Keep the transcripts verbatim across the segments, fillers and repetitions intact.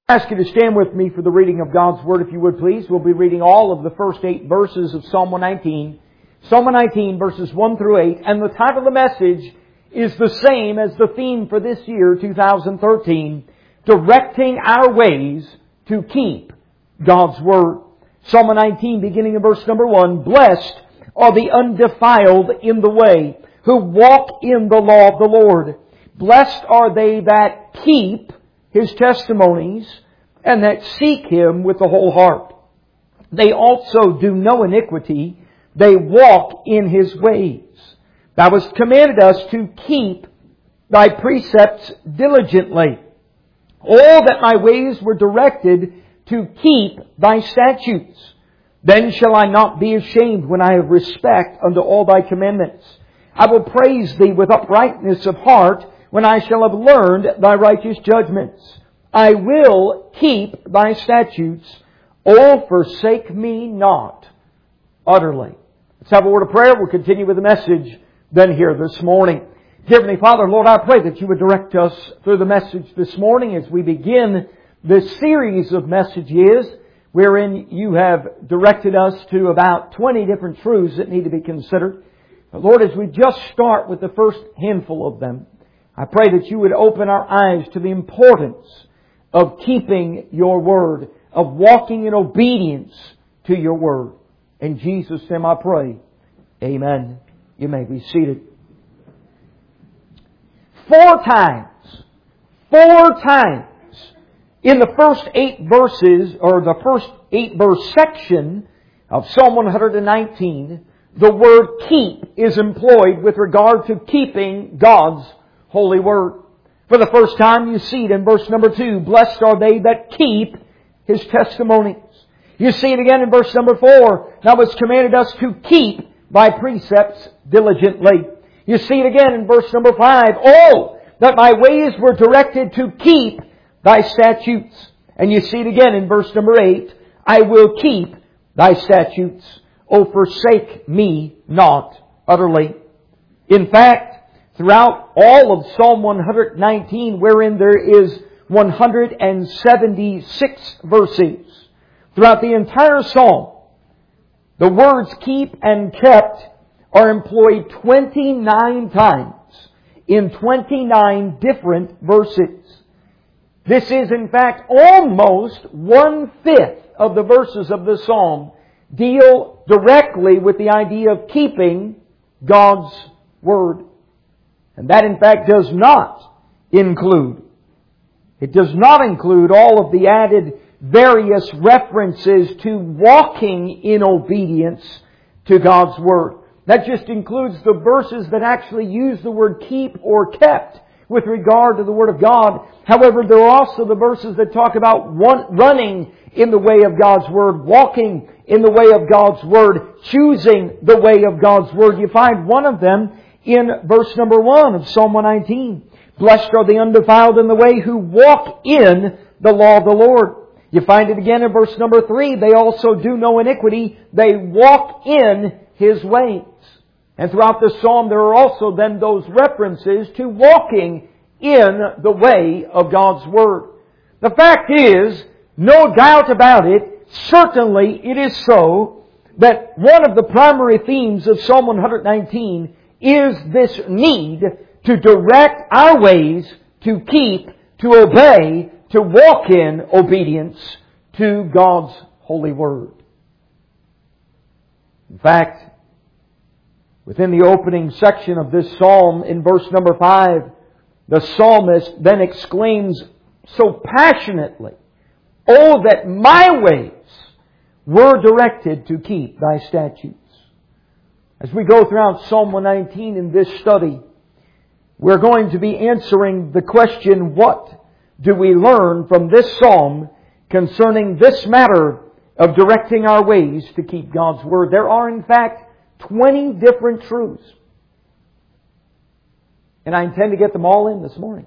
I ask you to stand with me for the reading of God's Word, if you would please. We'll be reading all of the first eight verses of Psalm one nineteen. Psalm one nineteen, verses one through eight. And the title of the message is the same as the theme for this year, two thousand thirteen. Directing our ways to keep God's Word. Psalm one nineteen, beginning in verse number one. Blessed are the undefiled in the way, who walk in the law of the Lord. Blessed are they that keep His testimonies, and that seek Him with the whole heart. They also do no iniquity. They walk in His ways. Thou hast commanded us to keep Thy precepts diligently. All that my ways were directed to keep Thy statutes. Then shall I not be ashamed when I have respect unto all Thy commandments. I will praise Thee with uprightness of heart when I shall have learned Thy righteous judgments. I will keep Thy statutes. Oh, forsake me not utterly. Let's have a word of prayer. We'll continue with the message then here this morning. Dear Heavenly Father, Lord, I pray that You would direct us through the message this morning as we begin this series of messages wherein You have directed us to about twenty different truths that need to be considered. But Lord, as we just start with the first handful of them, I pray that You would open our eyes to the importance of keeping Your Word, of walking in obedience to Your Word. In Jesus' name I pray. Amen. You may be seated. Four times, four times in the first eight verses, or the first eight verse section of Psalm one nineteen, the word keep is employed with regard to keeping God's holy Word. For the first time you see it in verse number two. Blessed are they that keep His testimonies. You see it again in verse number four. Thou hast commanded us to keep Thy precepts diligently. You see it again in verse number five. Oh, that my ways were directed to keep Thy statutes. And you see it again in verse number eight. I will keep Thy statutes. Oh, forsake me not utterly. In fact, throughout all of Psalm one nineteen, wherein there is one hundred seventy-six verses, throughout the entire Psalm, the words keep and kept are employed twenty-nine times in twenty-nine different verses. This is, in fact, almost one-fifth of the verses of the Psalm deal directly with the idea of keeping God's Word. And that, in fact, does not include, it does not include all of the added various references to walking in obedience to God's Word. That just includes the verses that actually use the word keep or kept with regard to the Word of God. However, there are also the verses that talk about running in the way of God's Word, walking in the way of God's Word, choosing the way of God's Word. You find one of them in verse number one of Psalm one nineteen. Blessed are the undefiled in the way who walk in the law of the Lord. You find it again in verse number three. They also do no iniquity. They walk in His ways. And throughout the Psalm there are also then those references to walking in the way of God's Word. The fact is, no doubt about it, certainly it is so, that one of the primary themes of Psalm one nineteen is this need to direct our ways, to keep, to obey, to walk in obedience to God's holy Word. In fact, within the opening section of this psalm, in verse number five, the psalmist then exclaims so passionately, oh, that my ways were directed to keep Thy statutes. As we go throughout Psalm one nineteen in this study, we're going to be answering the question, what do we learn from this psalm concerning this matter of directing our ways to keep God's Word? There are, in fact, twenty different truths. And I intend to get them all in this morning.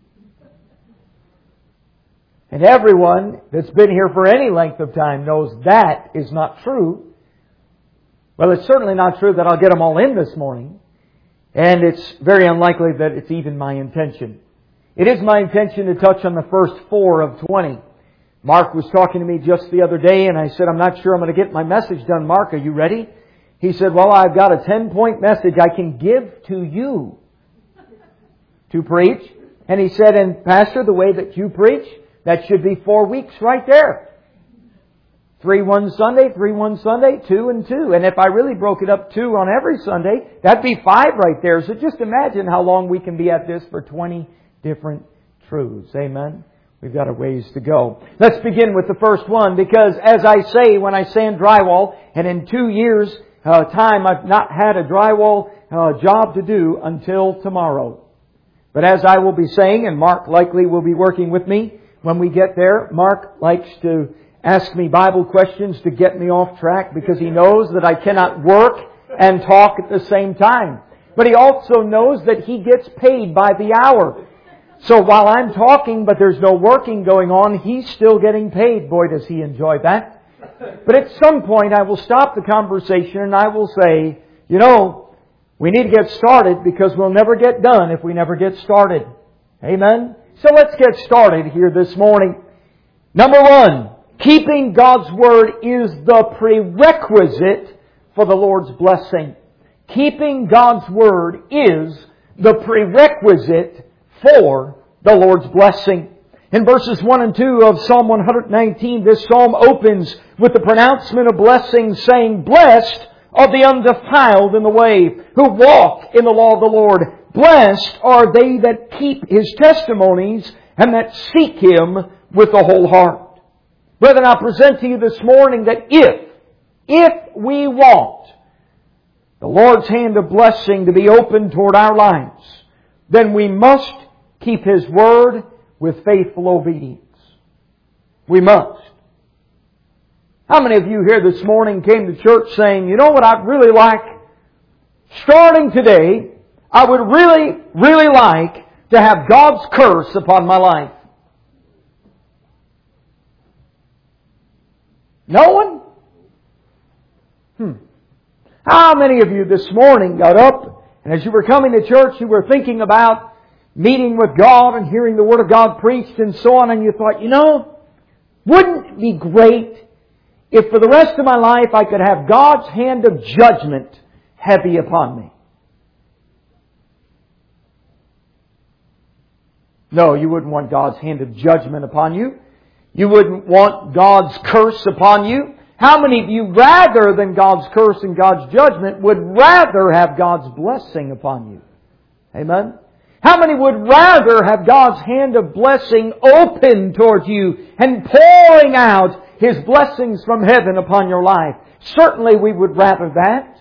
And everyone that's been here for any length of time knows that is not true. Well, it's certainly not true that I'll get them all in this morning. And it's very unlikely that it's even my intention. It is my intention to touch on the first four of twenty. Mark was talking to me just the other day, and I said, I'm not sure I'm going to get my message done. Mark, are you ready? He said, well, I've got a ten-point message I can give to you to preach. And he said, and Pastor, the way that you preach, that should be four weeks right there. Three one Sunday, three one Sunday, two and two. And if I really broke it up two on every Sunday, that'd be five right there. So just imagine how long we can be at this for twenty different truths. Amen? We've got a ways to go. Let's begin with the first one, because as I say when I sand drywall, and in two years' uh, time I've not had a drywall uh, job to do until tomorrow. But as I will be saying, and Mark likely will be working with me when we get there, Mark likes to ask me Bible questions to get me off track because he knows that I cannot work and talk at the same time. But he also knows that he gets paid by the hour. So while I'm talking but there's no working going on, he's still getting paid. Boy, does he enjoy that. But at some point I will stop the conversation and I will say, you know, we need to get started because we'll never get done if we never get started. Amen? So let's get started here this morning. Number one, keeping God's Word is the prerequisite for the Lord's blessing. Keeping God's Word is the prerequisite for the Lord's blessing. In verses one and two of Psalm one nineteen, this psalm opens with the pronouncement of blessing, saying, blessed are the undefiled in the way, who walk in the law of the Lord. Blessed are they that keep His testimonies and that seek Him with the whole heart. Brethren, I present to you this morning that if, if we want the Lord's hand of blessing to be open toward our lives, then we must keep His Word with faithful obedience. We must. How many of you here this morning came to church saying, you know what I'd really like? Starting today, I would really, really like to have God's curse upon my life. No one? Hmm. How many of you this morning got up and as you were coming to church you were thinking about meeting with God and hearing the Word of God preached and so on, and you thought, you know, wouldn't it be great if for the rest of my life I could have God's hand of judgment heavy upon me? No, you wouldn't want God's hand of judgment upon you. You wouldn't want God's curse upon you. How many of you, rather than God's curse and God's judgment, would rather have God's blessing upon you? Amen? How many would rather have God's hand of blessing open towards you and pouring out His blessings from heaven upon your life? Certainly we would rather that.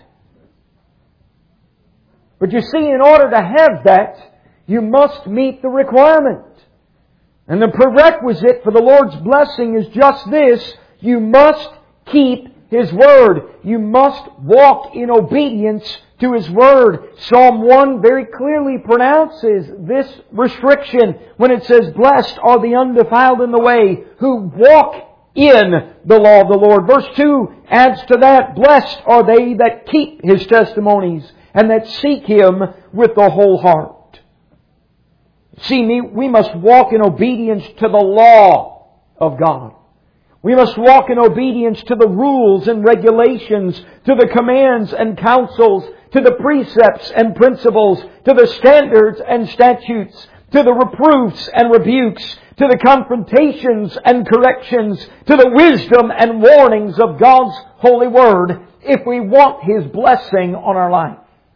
But you see, in order to have that, you must meet the requirement. And the prerequisite for the Lord's blessing is just this: you must keep His Word. You must walk in obedience to His Word. Psalm one very clearly pronounces this restriction when it says, blessed are the undefiled in the way, who walk in the law of the Lord. Verse two adds to that, blessed are they that keep His testimonies and that seek Him with the whole heart. See, we must walk in obedience to the law of God. We must walk in obedience to the rules and regulations, to the commands and counsels, to the precepts and principles, to the standards and statutes, to the reproofs and rebukes, to the confrontations and corrections, to the wisdom and warnings of God's holy Word, if we want His blessing on our life.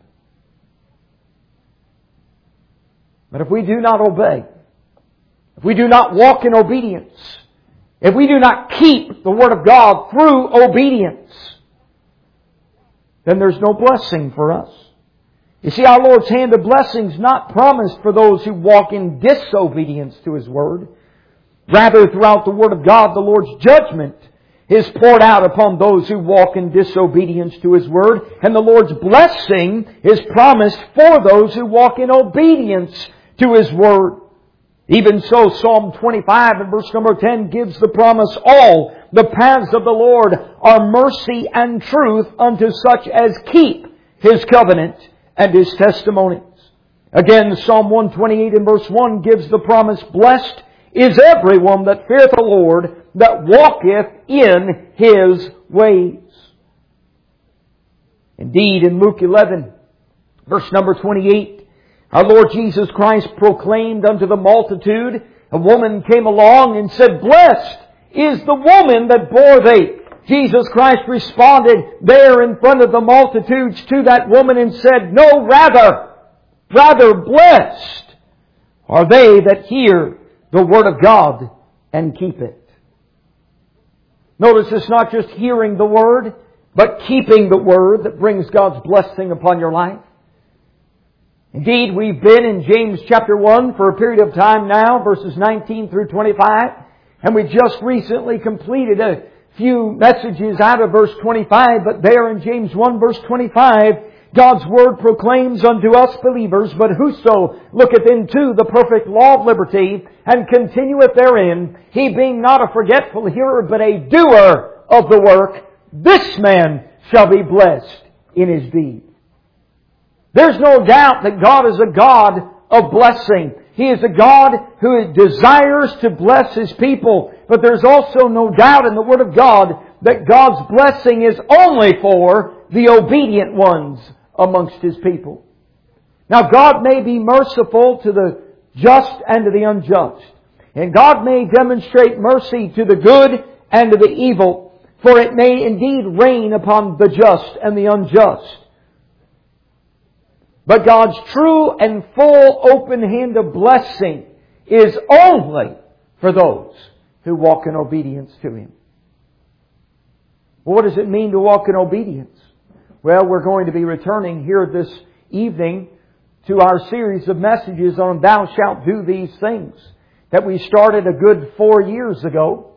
But if we do not obey, if we do not walk in obedience, if we do not keep the Word of God through obedience, then there's no blessing for us. You see, our Lord's hand of blessing is not promised for those who walk in disobedience to His Word. Rather, throughout the Word of God, the Lord's judgment is poured out upon those who walk in disobedience to His Word, and the Lord's blessing is promised for those who walk in obedience to His Word. Even so, Psalm twenty-five and verse number ten gives the promise, all the paths of the Lord are mercy and truth unto such as keep His covenant and His testimonies. Again, Psalm one twenty-eight and verse one gives the promise, blessed is everyone that feareth the Lord, that walketh in His ways. Indeed, in Luke eleven, verse number twenty-eight, our Lord Jesus Christ proclaimed unto the multitude, a woman came along and said, Blessed is the woman that bore thee. Jesus Christ responded there in front of the multitudes to that woman and said, No, rather, rather blessed are they that hear the Word of God and keep it. Notice it's not just hearing the Word, but keeping the Word that brings God's blessing upon your life. Indeed, we've been in James chapter one for a period of time now, verses nineteen through twenty-five, and we just recently completed a few messages out of verse twenty-five, but there in James one verse twenty-five, God's Word proclaims unto us believers, But whoso looketh into the perfect law of liberty, and continueth therein, he being not a forgetful hearer, but a doer of the work, this man shall be blessed in his deed. There's no doubt that God is a God of blessing. He is a God who desires to bless His people. But there's also no doubt in the Word of God that God's blessing is only for the obedient ones amongst His people. Now, God may be merciful to the just and to the unjust. And God may demonstrate mercy to the good and to the evil. For it may indeed rain upon the just and the unjust. But God's true and full open hand of blessing is only for those who walk in obedience to Him. Well, what does it mean to walk in obedience? Well, we're going to be returning here this evening to our series of messages on Thou Shalt Do These Things that we started a good four years ago.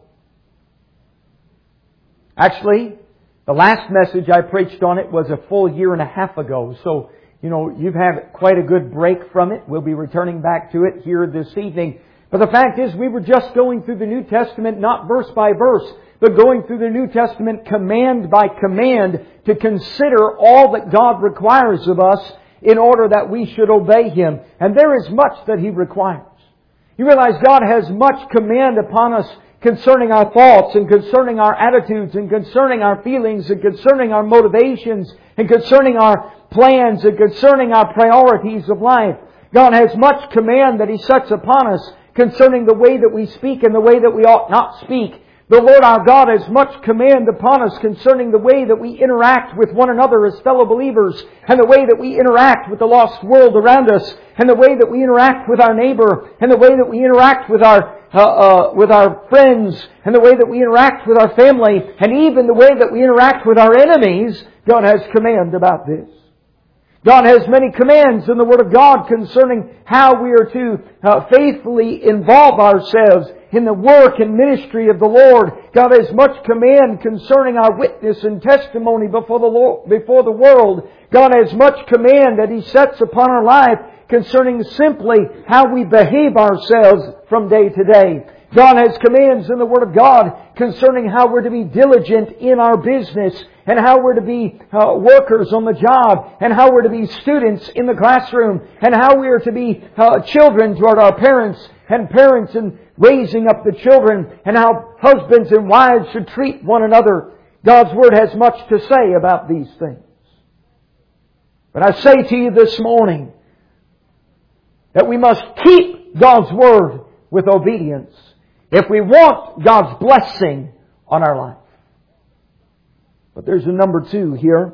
Actually, the last message I preached on it was a full year and a half ago. So, you know, you've had quite a good break from it. We'll be returning back to it here this evening. But the fact is, we were just going through the New Testament, not verse by verse, but going through the New Testament command by command to consider all that God requires of us in order that we should obey Him. And there is much that He requires. You realize God has much command upon us concerning our thoughts and concerning our attitudes and concerning our feelings and concerning our motivations and concerning our plans and concerning our priorities of life. God has much command that He sets upon us concerning the way that we speak and the way that we ought not speak. The Lord our God has much command upon us concerning the way that we interact with one another as fellow believers and the way that we interact with the lost world around us and the way that we interact with our neighbor and the way that we interact with our uh, uh, with our friends and the way that we interact with our family and even the way that we interact with our enemies. God has command about this. God has many commands in the Word of God concerning how we are to uh, faithfully involve ourselves in the work and ministry of the Lord. God has much command concerning our witness and testimony before the Lord, before the world. God has much command that He sets upon our life concerning simply how we behave ourselves from day to day. God has commands in the Word of God concerning how we're to be diligent in our business and how we're to be uh, workers on the job and how we're to be students in the classroom and how we are to be uh, children toward our parents and parents in raising up the children and how husbands and wives should treat one another. God's Word has much to say about these things. But I say to you this morning that we must keep God's Word with obedience if we want God's blessing on our life. But there's a number two here.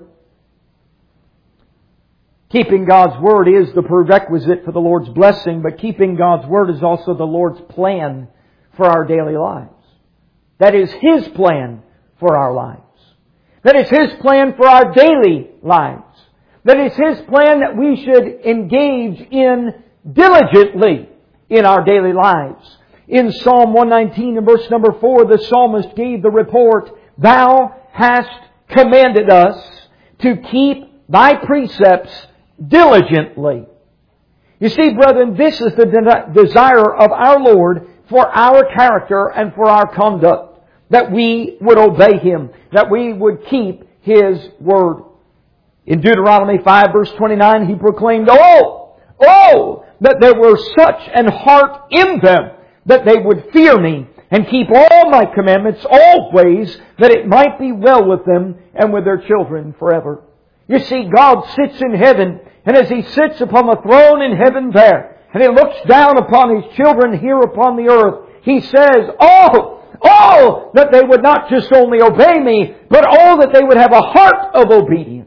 Keeping God's Word is the prerequisite for the Lord's blessing, but keeping God's Word is also the Lord's plan for our daily lives. That is His plan for our lives. That is His plan for our daily lives. That is His plan that we should engage in diligently in our daily lives. In Psalm one nineteen and verse number four, the psalmist gave the report, Thou hast commanded us to keep Thy precepts diligently. You see, brethren, this is the de- desire of our Lord for our character and for our conduct, that we would obey Him, that we would keep His Word. In Deuteronomy five verse twenty-nine, He proclaimed, Oh! Oh! That there were such an heart in them that they would fear Me and keep all My commandments always, that it might be well with them and with their children forever. You see, God sits in heaven, and as He sits upon the throne in heaven there, and He looks down upon His children here upon the earth, He says, Oh! Oh! That they would not just only obey Me, but oh, that they would have a heart of obedience.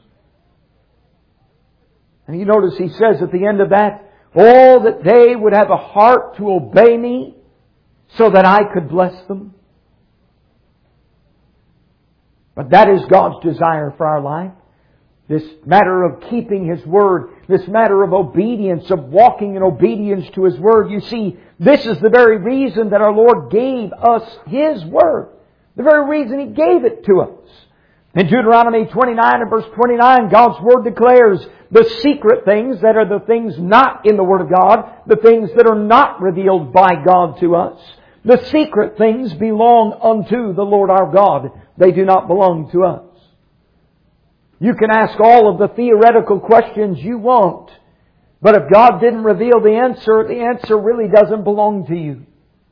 And you notice He says at the end of that, Oh, that they would have a heart to obey Me, so that I could bless them. But that is God's desire for our life. This matter of keeping His Word, this matter of obedience, of walking in obedience to His Word. You see, this is the very reason that our Lord gave us His Word. The very reason He gave it to us. In Deuteronomy twenty-nine and verse twenty-nine, God's Word declares the secret things that are the things not in the Word of God, the things that are not revealed by God to us. The secret things belong unto the Lord our God. They do not belong to us. You can ask all of the theoretical questions you want, but if God didn't reveal the answer, the answer really doesn't belong to you.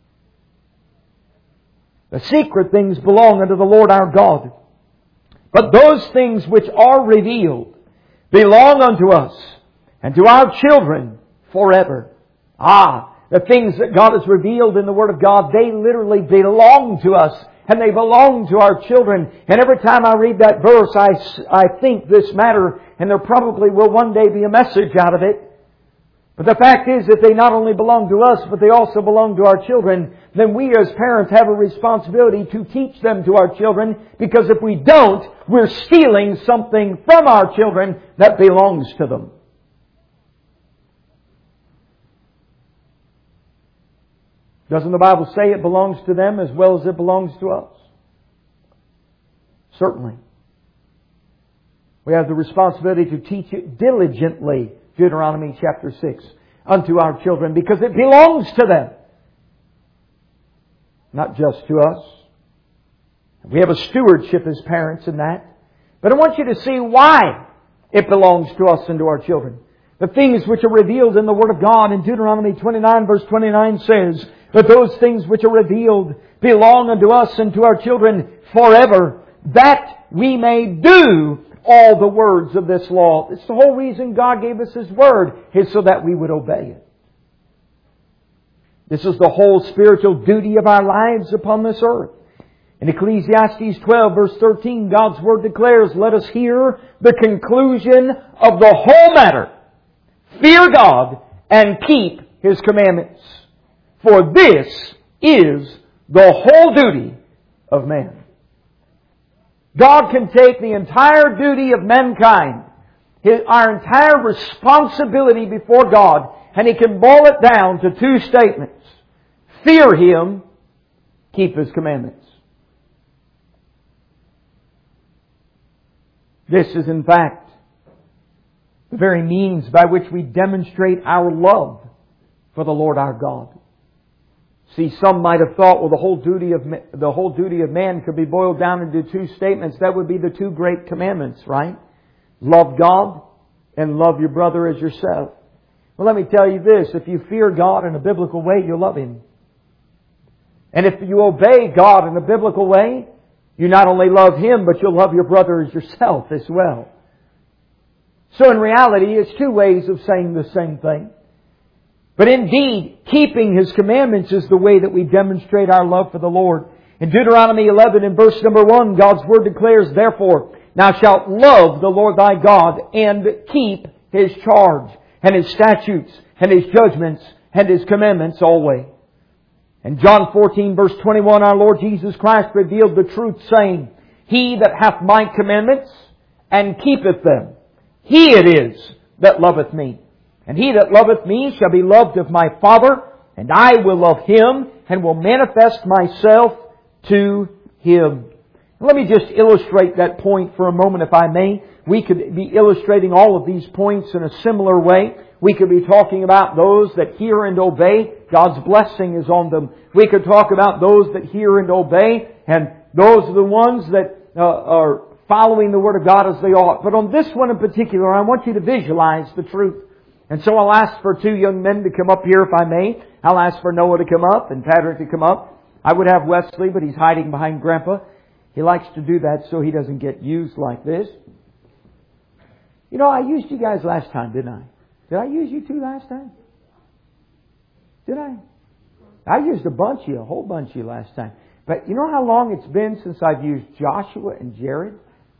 The secret things belong unto the Lord our God. But those things which are revealed belong unto us and to our children forever. Ah, the things that God has revealed in the Word of God, they literally belong to us. And they belong to our children. And every time I read that verse, I, I think this matter, and there probably will one day be a message out of it. But the fact is that they not only belong to us, but they also belong to our children. Then we as parents have a responsibility to teach them to our children, because if we don't, we're stealing something from our children that belongs to them. Doesn't the Bible say it belongs to them as well as it belongs to us? Certainly. We have the responsibility to teach it diligently, Deuteronomy chapter six, unto our children, because it belongs to them. Not just to us. We have a stewardship as parents in that. But I want you to see why it belongs to us and to our children. The things which are revealed in the Word of God in Deuteronomy twenty-nine verse twenty-nine says, But those things which are revealed belong unto us and to our children forever, that we may do all the words of this law. It's the whole reason God gave us His Word, is so that we would obey it. This is the whole spiritual duty of our lives upon this earth. In Ecclesiastes twelve verse thirteen, God's Word declares, Let us hear the conclusion of the whole matter. Fear God and keep His commandments. For this is the whole duty of man. God can take the entire duty of mankind, his, our entire responsibility before God, and He can boil it down to two statements. Fear Him, keep His commandments. This is in fact the very means by which we demonstrate our love for the Lord our God. See, some might have thought, well, the whole duty of the whole duty of man could be boiled down into two statements. That would be the two great commandments, right? Love God and love your brother as yourself. Well, let me tell you this. If you fear God in a biblical way, you'll love Him. And if you obey God in a biblical way, you not only love Him, but you'll love your brother as yourself as well. So in reality, it's two ways of saying the same thing. But indeed, keeping His commandments is the way that we demonstrate our love for the Lord. In Deuteronomy eleven and verse number one, God's Word declares, Therefore, thou shalt love the Lord thy God and keep His charge and His statutes and His judgments and His commandments always. In John fourteen verse twenty-one, our Lord Jesus Christ revealed the truth, saying, He that hath my commandments and keepeth them, he it is that loveth me. And he that loveth me shall be loved of my Father, and I will love him, and will manifest myself to him. Let me just illustrate that point for a moment, if I may. We could be illustrating all of these points in a similar way. We could be talking about those that hear and obey. God's blessing is on them. We could talk about those that hear and obey, and those are the ones that uh, are following the Word of God as they ought. But on this one in particular, I want you to visualize the truth. And so I'll ask for two young men to come up here if I may. I'll ask for Noah to come up and Patrick to come up. I would have Wesley, but he's hiding behind Grandpa. He likes to do that so he doesn't get used like this. You know, I used you guys last time, didn't I? Did I use you two last time? Did I? I used a bunch of you, a whole bunch of you last time. But you know how long it's been since I've used Joshua and Jared?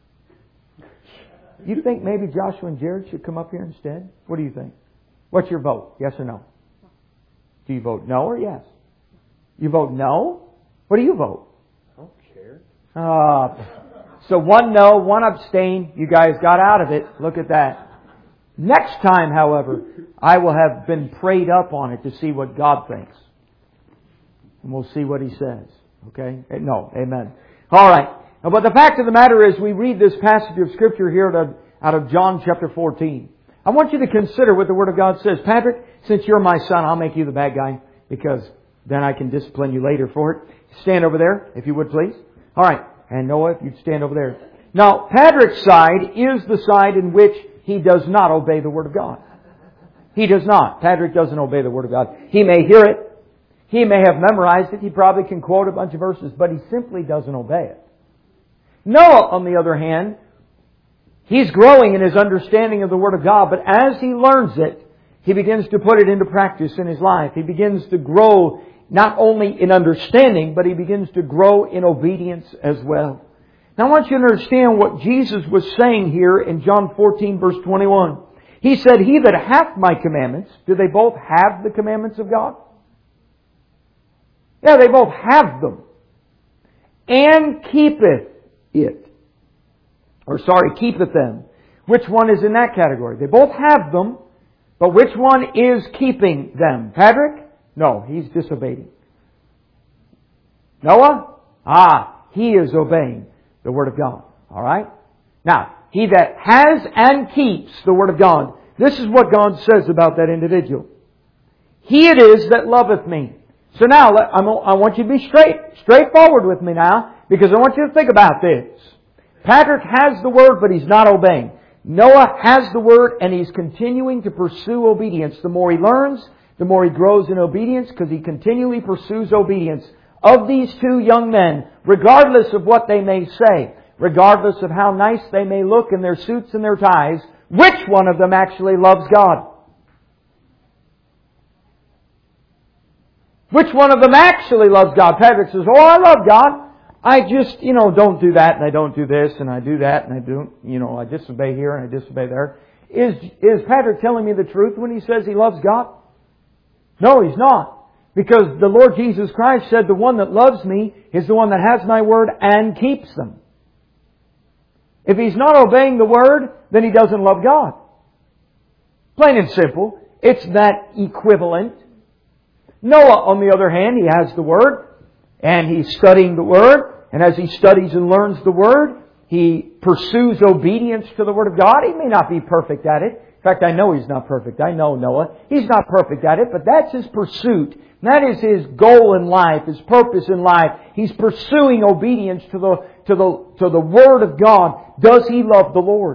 You think maybe Joshua and Jared should come up here instead? What do you think? What's your vote? Yes or no? Do you vote no or yes? You vote no? What do you vote? I don't care. Uh, so one no, one abstain. You guys got out of it. Look at that. Next time, however, I will have been prayed up on it to see what God thinks. And we'll see what He says. Okay? No. Amen. All right. But the fact of the matter is, we read this passage of Scripture here out of, out of John chapter fourteen. I want you to consider what the Word of God says. Patrick, since you're my son, I'll make you the bad guy, because then I can discipline you later for it. Stand over there, if you would please. All right. And Noah, if you'd stand over there. Now, Patrick's side is the side in which he does not obey the Word of God. He does not. Patrick doesn't obey the Word of God. He may hear it. He may have memorized it. He probably can quote a bunch of verses, but he simply doesn't obey it. Noah, on the other hand, he's growing in his understanding of the Word of God, but as he learns it, he begins to put it into practice in his life. He begins to grow not only in understanding, but he begins to grow in obedience as well. Now I want you to understand what Jesus was saying here in John fourteen verse twenty-one. He said, "He that hath my commandments," do they both have the commandments of God? Yeah, they both have them. "And keepeth it." Or sorry, keepeth them. Which one is in that category? They both have them, but which one is keeping them? Patrick? No, he's disobeying. Noah? Ah, he is obeying the Word of God. Alright? Now, he that has and keeps the Word of God, this is what God says about that individual. "He it is that loveth me." So now, I want you to be straight, straightforward with me now, because I want you to think about this. Patrick has the Word, but he's not obeying. Noah has the Word, and he's continuing to pursue obedience. The more he learns, the more he grows in obedience, because he continually pursues obedience. Of these two young men, regardless of what they may say, regardless of how nice they may look in their suits and their ties, which one of them actually loves God? Which one of them actually loves God? Patrick says, "Oh, I love God. I just, you know, don't do that, and I don't do this, and I do that, and I don't, you know, I disobey here, and I disobey there." Is, is Patrick telling me the truth when he says he loves God? No, he's not. Because the Lord Jesus Christ said, "The one that loves me is the one that has my word and keeps them." If he's not obeying the word, then he doesn't love God. Plain and simple. It's that equivalent. Noah, on the other hand, he has the word, and he's studying the word, and as he studies and learns the word, he pursues obedience to the Word of God. He may not be perfect at it. In fact, I know he's not perfect. I know Noah. He's not perfect at it, but that's his pursuit. That is his goal in life, his purpose in life. He's pursuing obedience to the, to the, to the Word of God. Does he love the Lord?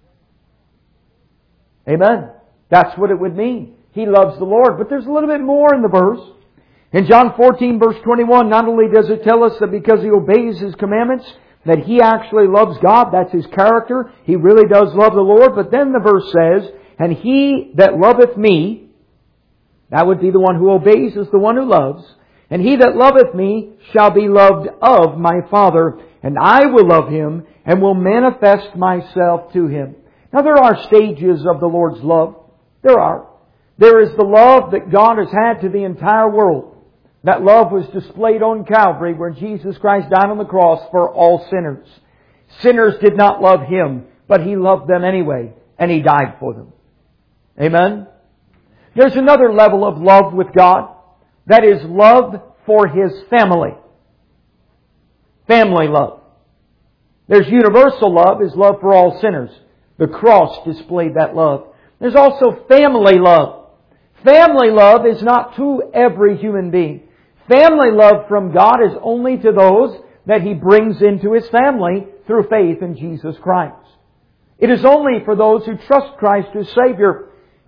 Amen. That's what it would mean. He loves the Lord. But there's a little bit more in the verse. In John fourteen verse twenty-one, not only does it tell us that because he obeys His commandments, that he actually loves God. That's his character. He really does love the Lord. But then the verse says, "And he that loveth me," that would be the one who obeys is the one who loves. "And he that loveth me shall be loved of my Father, and I will love him, and will manifest myself to him." Now there are stages of the Lord's love. There are. There is the love that God has had to the entire world. That love was displayed on Calvary, where Jesus Christ died on the cross for all sinners. Sinners did not love Him, but He loved them anyway, and He died for them. Amen? There's another level of love with God. That is love for His family. Family love. There's universal love, is love for all sinners. The cross displayed that love. There's also family love. Family love is not to every human being. Family love from God is only to those that He brings into His family through faith in Jesus Christ. It is only for those who trust Christ as Savior.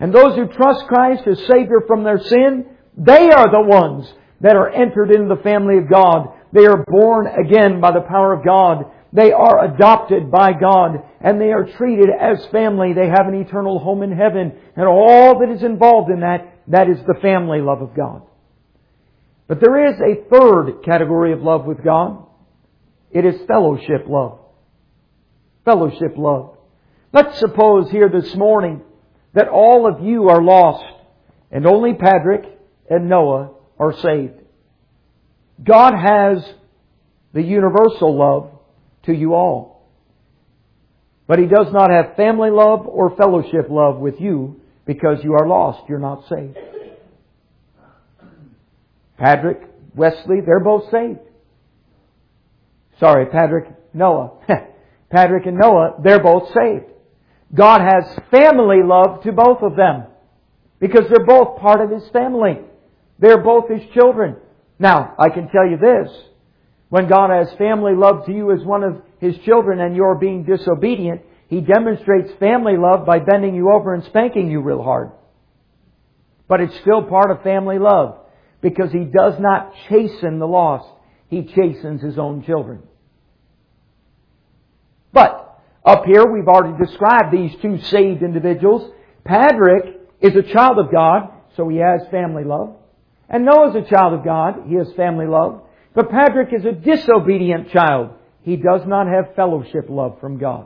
And those who trust Christ as Savior from their sin, they are the ones that are entered into the family of God. They are born again by the power of God. They are adopted by God. And they are treated as family. They have an eternal home in heaven. And all that is involved in that, that is the family love of God. But there is a third category of love with God. It is fellowship love. Fellowship love. Let's suppose here this morning that all of you are lost and only Patrick and Noah are saved. God has the universal love to you all. But He does not have family love or fellowship love with you because you are lost. You're not saved. Patrick, Wesley, they're both saved. Sorry, Patrick, Noah. Patrick and Noah, they're both saved. God has family love to both of them because they're both part of His family. They're both His children. Now, I can tell you this. When God has family love to you as one of His children and you're being disobedient, He demonstrates family love by bending you over and spanking you real hard. But it's still part of family love because He does not chasten the lost. He chastens His own children. But up here, we've already described these two saved individuals. Patrick is a child of God, so he has family love. And Noah's a child of God, he has family love. But Patrick is a disobedient child. He does not have fellowship love from God.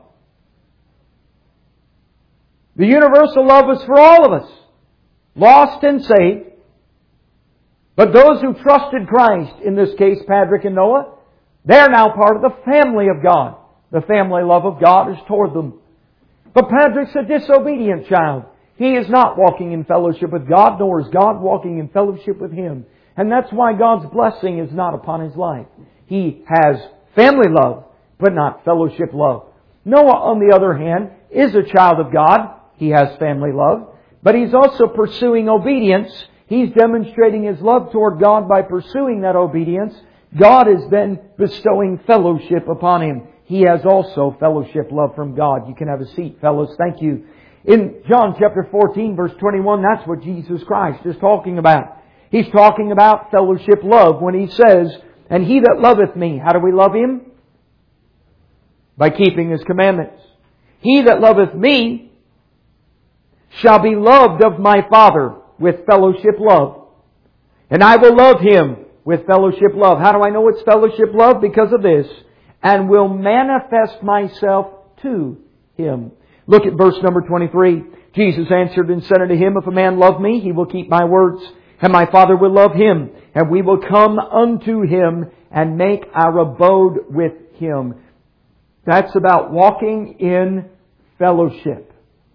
The universal love is for all of us, lost and saved. But those who trusted Christ, in this case Patrick and Noah, they're now part of the family of God. The family love of God is toward them. But Patrick's a disobedient child. He is not walking in fellowship with God, nor is God walking in fellowship with him. And that's why God's blessing is not upon his life. He has family love, but not fellowship love. Noah, on the other hand, is a child of God. He has family love. But he's also pursuing obedience. He's demonstrating his love toward God by pursuing that obedience. God is then bestowing fellowship upon him. He has also fellowship love from God. You can have a seat, fellows. Thank you. In John chapter fourteen, verse twenty-one, that's what Jesus Christ is talking about. He's talking about fellowship love when He says, "And he that loveth me," how do we love Him? By keeping His commandments. "He that loveth me shall be loved of my Father with fellowship love. And I will love him with fellowship love." How do I know it's fellowship love? Because of this. "And will manifest myself to him." Look at verse number twenty-three. "Jesus answered and said unto him, If a man love me, he will keep my words. And my Father will love him. And we will come unto him and make our abode with him." That's about walking in fellowship.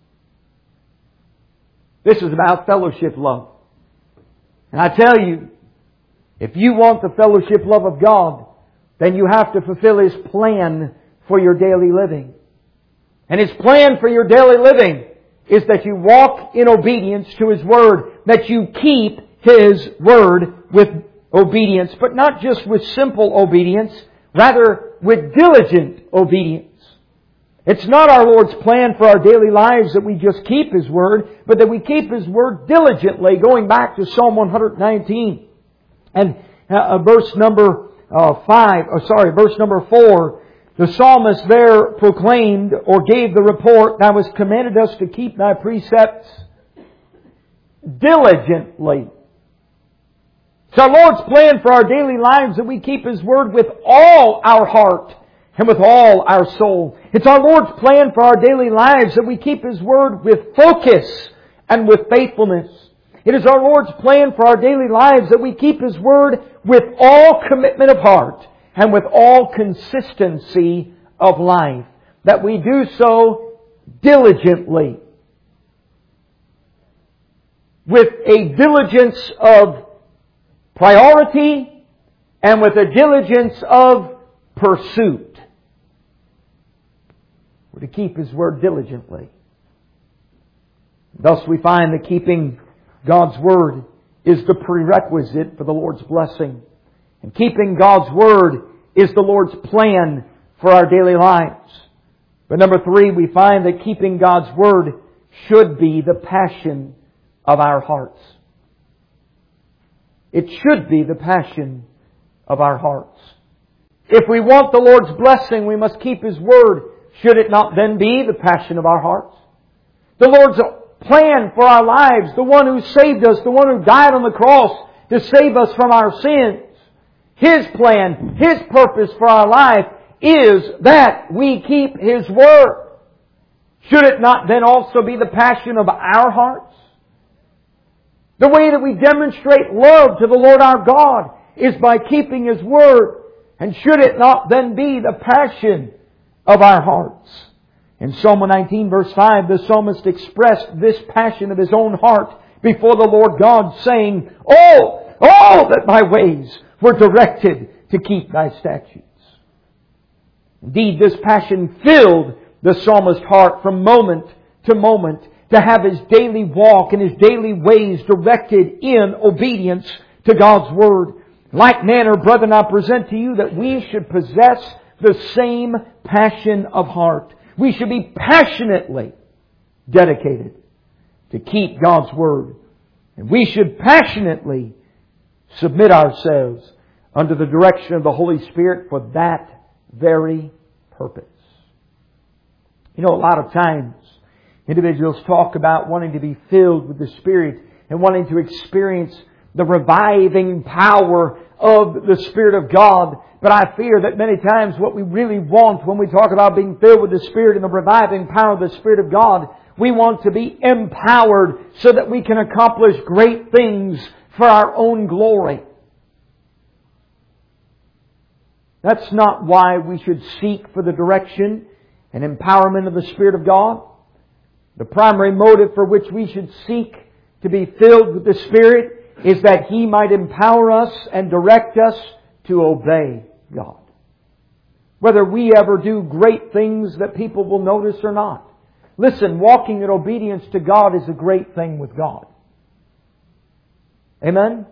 This is about fellowship love. And I tell you, if you want the fellowship love of God, then you have to fulfill His plan for your daily living. And His plan for your daily living is that you walk in obedience to His Word, that you keep His Word with obedience, but not just with simple obedience, rather with diligent obedience. It's not our Lord's plan for our daily lives that we just keep His Word, but that we keep His Word diligently, going back to Psalm one nineteen. And uh, verse number uh, five, or sorry, verse number four, the psalmist there proclaimed or gave the report, "Thou hast commanded us to keep Thy precepts diligently." It's our Lord's plan for our daily lives that we keep His Word with all our heart and with all our soul. It's our Lord's plan for our daily lives that we keep His Word with focus and with faithfulness. It is our Lord's plan for our daily lives that we keep His Word with all commitment of heart and with all consistency of life. That we do so diligently. With a diligence of priority and with a diligence of pursuit. We're to keep His Word diligently. Thus we find that keeping God's Word is the prerequisite for the Lord's blessing. And keeping God's Word is the Lord's plan for our daily lives. But number three, we find that keeping God's Word should be the passion of our hearts. It should be the passion of our hearts. If we want the Lord's blessing, we must keep His Word. Should it not then be the passion of our hearts? The Lord's plan for our lives, the one who saved us, the one who died on the cross to save us from our sins. His plan, His purpose for our life is that we keep His Word. Should it not then also be the passion of our hearts? The way that we demonstrate love to the Lord our God is by keeping His Word. And should it not then be the passion of our hearts? In Psalm one nineteen verse five, the psalmist expressed this passion of his own heart before the Lord God, saying, "Oh, oh, that my ways were directed to keep Thy statutes." Indeed, this passion filled the psalmist's heart from moment to moment to have his daily walk and his daily ways directed in obedience to God's Word. Like manner, brethren, I present to you that we should possess the same passion of heart. We should be passionately dedicated to keep God's Word. And we should passionately submit ourselves under the direction of the Holy Spirit for that very purpose. You know, a lot of times individuals talk about wanting to be filled with the Spirit and wanting to experience the reviving power of the Spirit of God. But I fear that many times what we really want when we talk about being filled with the Spirit and the reviving power of the Spirit of God, we want to be empowered so that we can accomplish great things for our own glory. That's not why we should seek for the direction and empowerment of the Spirit of God. The primary motive for which we should seek to be filled with the Spirit is that He might empower us and direct us to obey God. Whether we ever do great things that people will notice or not. Listen, walking in obedience to God is a great thing with God. Amen?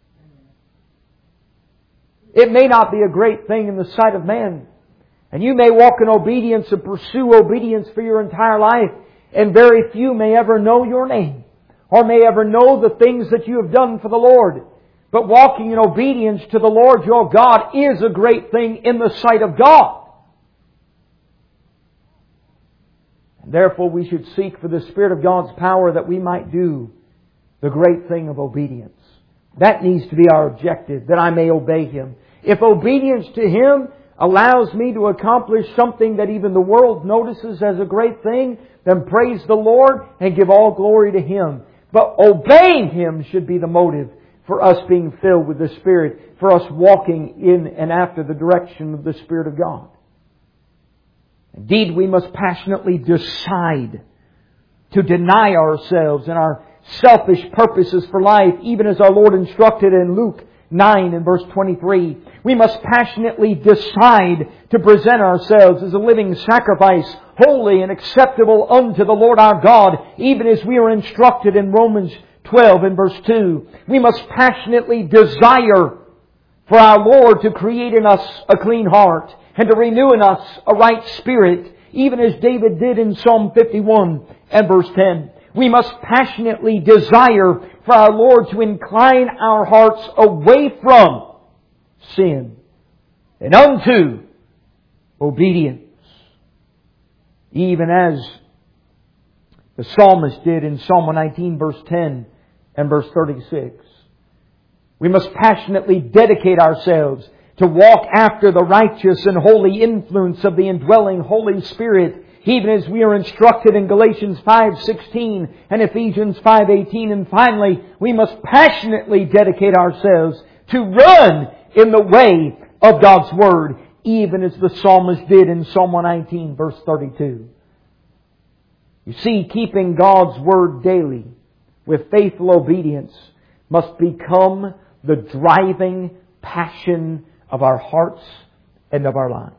It may not be a great thing in the sight of man. And you may walk in obedience and pursue obedience for your entire life, and very few may ever know your name, or may ever know the things that you have done for the Lord. But walking in obedience to the Lord your God is a great thing in the sight of God. And therefore we should seek for the Spirit of God's power that we might do the great thing of obedience. That needs to be our objective, that I may obey Him. If obedience to Him allows me to accomplish something that even the world notices as a great thing, then praise the Lord and give all glory to Him. But obeying Him should be the motive for us being filled with the Spirit, for us walking in and after the direction of the Spirit of God. Indeed, we must passionately decide to deny ourselves and our selfish purposes for life, even as our Lord instructed in Luke nine and verse twenty-three. We must passionately decide to present ourselves as a living sacrifice, holy and acceptable unto the Lord our God, even as we are instructed in Romans twelve and verse two. We must passionately desire for our Lord to create in us a clean heart and to renew in us a right spirit, even as David did in Psalm fifty-one and verse ten. We must passionately desire for our Lord to incline our hearts away from sin and unto obedience, even as the psalmist did in Psalm one nineteen verse ten and verse thirty-six. We must passionately dedicate ourselves to walk after the righteous and holy influence of the indwelling Holy Spirit, even as we are instructed in Galatians five sixteen and Ephesians five eighteen. And finally, we must passionately dedicate ourselves to run in the way of God's Word, even as the psalmist did in Psalm one nineteen verse thirty-two. You see, keeping God's Word daily with faithful obedience must become the driving passion of our hearts and of our lives.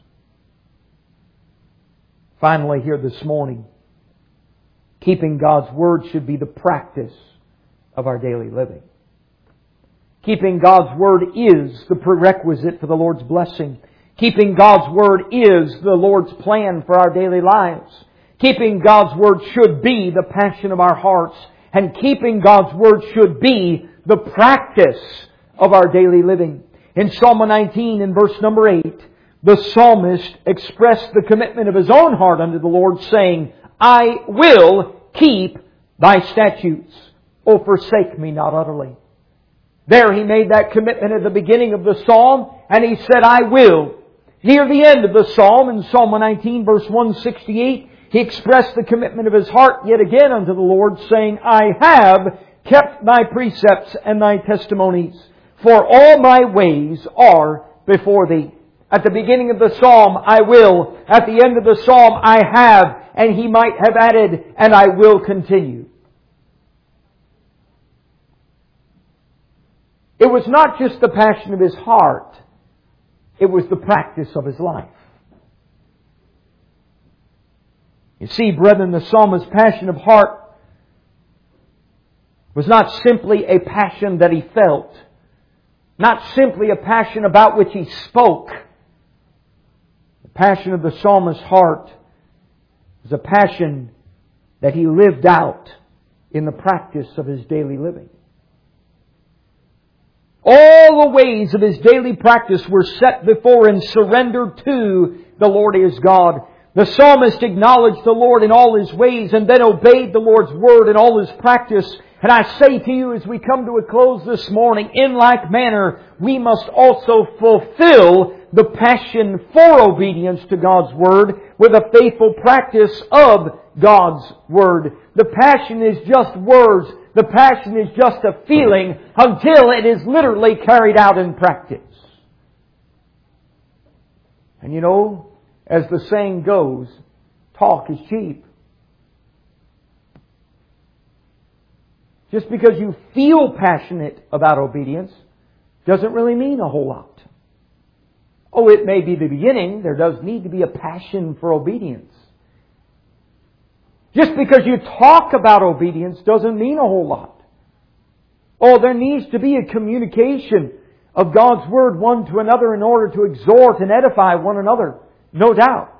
Finally, here this morning, keeping God's Word should be the practice of our daily living. Keeping God's Word is the prerequisite for the Lord's blessing. Keeping God's Word is the Lord's plan for our daily lives. Keeping God's Word should be the passion of our hearts. And keeping God's Word should be the practice of our daily living. In Psalm one nineteen, in verse number eight, the psalmist expressed the commitment of his own heart unto the Lord, saying, I will keep Thy statutes. O forsake me not utterly. There he made that commitment at the beginning of the psalm, and he said, I will. Near the end of the psalm, in Psalm one nineteen, verse one sixty-eight, he expressed the commitment of his heart yet again unto the Lord, saying, I have kept Thy precepts and Thy testimonies, for all my ways are before Thee. At the beginning of the psalm, I will. At the end of the psalm, I have. And he might have added, and I will continue. It was not just the passion of his heart. It was the practice of his life. You see, brethren, the psalmist's passion of heart was not simply a passion that he felt. Not simply a passion about which he spoke. The passion of the psalmist's heart was a passion that he lived out in the practice of his daily living. All the ways of his daily practice were set before and surrendered to the Lord his God. The psalmist acknowledged the Lord in all His ways and then obeyed the Lord's word in all his practice. And I say to you as we come to a close this morning, in like manner, we must also fulfill the passion for obedience to God's Word with a faithful practice of God's Word. The passion is just words. The passion is just a feeling until it is literally carried out in practice. And you know, as the saying goes, talk is cheap. Just because you feel passionate about obedience doesn't really mean a whole lot. Oh, it may be the beginning. There does need to be a passion for obedience. Just because you talk about obedience doesn't mean a whole lot. Oh, there needs to be a communication of God's Word one to another in order to exhort and edify one another. No doubt.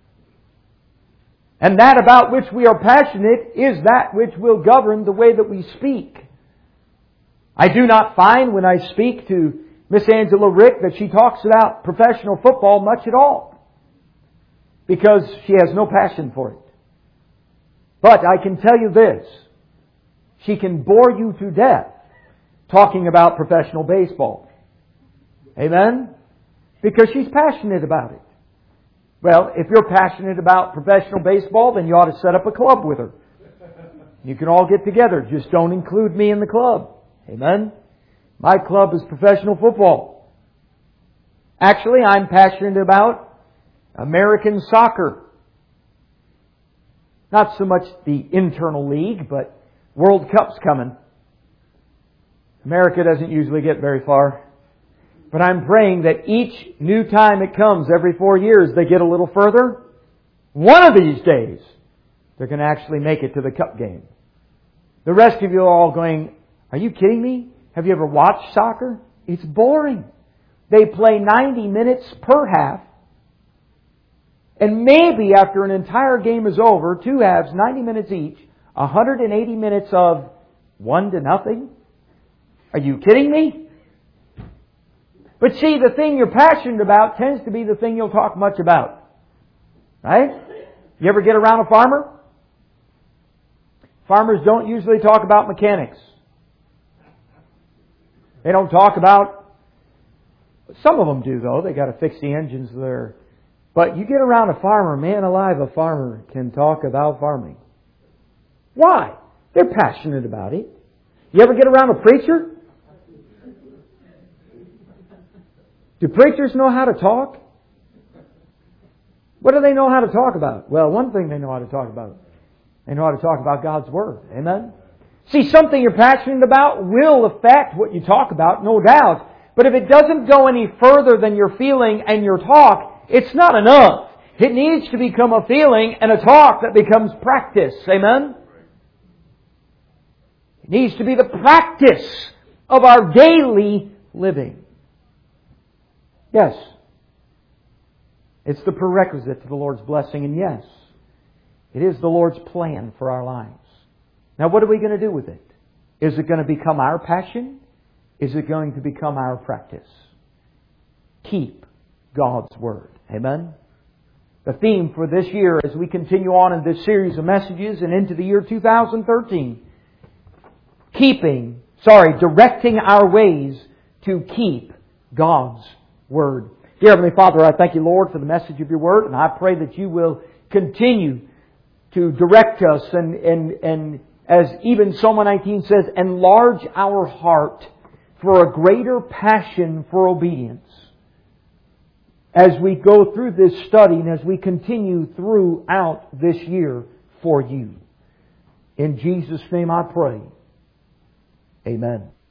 And that about which we are passionate is that which will govern the way that we speak. I do not find when I speak to Miss Angela Rick that she talks about professional football much at all, because she has no passion for it. But I can tell you this, she can bore you to death talking about professional baseball. Amen? Because she's passionate about it. Well, if you're passionate about professional baseball, then you ought to set up a club with her. You can all get together. Just don't include me in the club. Amen? My club is professional football. Actually, I'm passionate about American soccer. Not so much the internal league, but World Cup's coming. America doesn't usually get very far. But I'm praying that each new time it comes, every four years, they get a little further. One of these days, they're going to actually make it to the Cup game. The rest of you are all going, are you kidding me? Have you ever watched soccer? It's boring. They play ninety minutes per half. And maybe after an entire game is over, two halves, ninety minutes each, one hundred eighty minutes of one to nothing. Are you kidding me? But see, the thing you're passionate about tends to be the thing you'll talk much about. Right? You ever get around a farmer? Farmers don't usually talk about mechanics. They don't talk about... Some of them do, though. They got to fix the engines there. But you get around a farmer, man alive, a farmer can talk about farming. Why? They're passionate about it. You ever get around a preacher? Do preachers know how to talk? What do they know how to talk about? Well, one thing they know how to talk about. They know how to talk about God's Word. Amen? See, something you're passionate about will affect what you talk about, no doubt. But if it doesn't go any further than your feeling and your talk, it's not enough. It needs to become a feeling and a talk that becomes practice. Amen? It needs to be the practice of our daily living. Yes. It's the prerequisite to the Lord's blessing. And yes, It is the Lord's plan for our lives. Now what are we going to do with it? Is it going to become our passion? Is it going to become our practice? Keep God's Word. Amen? The theme for this year as we continue on in this series of messages and into the year two thousand thirteen, keeping, sorry, directing our ways to keep God's Word. Dear Heavenly Father, I thank You, Lord, for the message of Your Word, and I pray that You will continue to direct us and, and, and as even Psalm one nineteen says, enlarge our heart for a greater passion for obedience. As we go through this study and as we continue throughout this year for You. In Jesus' name I pray. Amen.